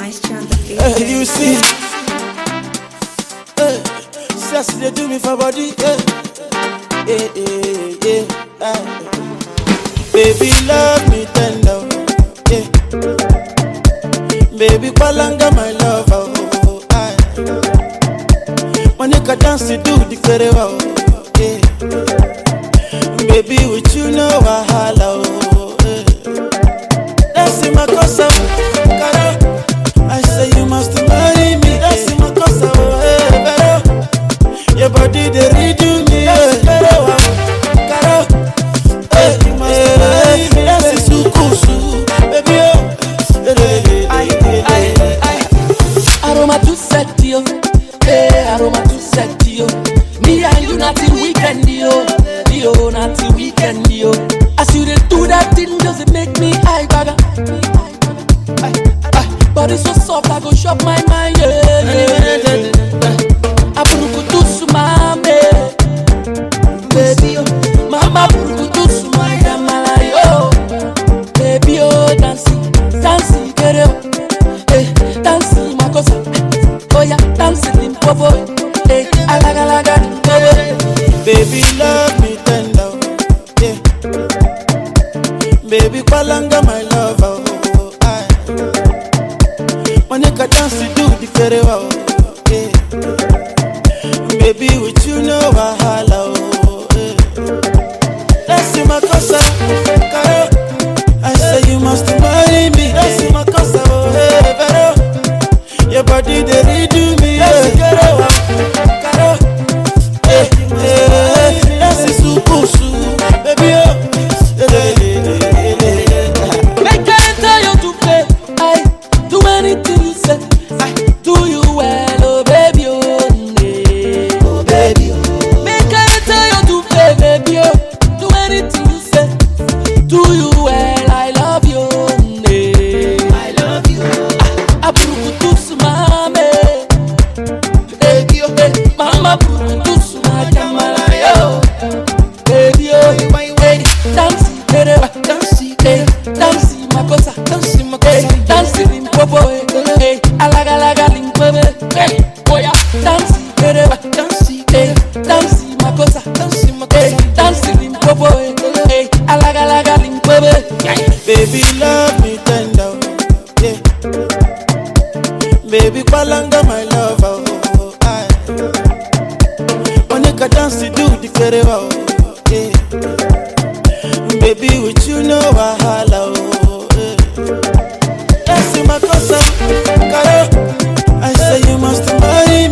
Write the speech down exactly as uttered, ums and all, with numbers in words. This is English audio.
Maestro on the beat. Uh, you see, uh, just they do me for body, yeah, yeah, yeah, yeah. Uh, baby, love me tender, yeah. Baby, palanga my love, oh, oh, oh. When you can dance, you do the very well, yeah. Baby, with you no wahala, oh, yeah. That's in my cosa, cara. I say you must marry me. That's in my cosa, oh, hey, pero your body they redo me, yeah. Pero, cara, hey, you must marry me. That's in sukusu, baby, oh, hey, hey, hey, hey. Aroma too sexy, yo. Hey, aroma too sexy, yo. Me and you not till weekend, yo. Yo, not till weekend, yo. As you dey do that thing, does it make me high bagger? Body so soft, I go shop my mind, yeah, yeah. Aburukutu sumame, baby, oh. Mama burukutu sumaya malayo, baby, oh, dancing, dancing, get it, eh, dancing, makosa, oh yeah, dancing, limpopo, eh, alaga, alaga, limpopo. Baby, love me tender, yeah. Baby, palanga my love, oh. When you can dance, you do the very well, yeah. Baby, with you no wahala, oh, yeah. That's in my casa, cara. I say you must marry me. That's in my casa, oh, hey, pero your body they redo me, yeah. Cara, hey, hey, that's in sukusu, baby, oh, hey, hey, hey, hey, hey. Make I tell you to play, I do anything you say. I do you well, oh baby, oh, yeah. Oh baby, oh. Make I tell you to play, baby, oh. Do anything you say. Do you well, I love you, yeah. I love you. Aburukutu sumame, baby, oh, hey. Mama burukutu sumaya malayo, baby, oh, hey. Dance, hey, hey, dance, makosa, dance, makosa, dance, limpopo, hey, alaga, alaga, limpopo, hey, oh yeah, dance, hey, dance, hey, dance, makosa, dance, makosa, dance, limpopo, hey, alaga, alaga, limpopo, Baby, love me tender, yeah. Baby, palanga my love, oh, oh, oh. When you can dance, you do the very well, yeah. Baby, with you no wahala, oh, yeah. That's in my casa, cara. I say you must marry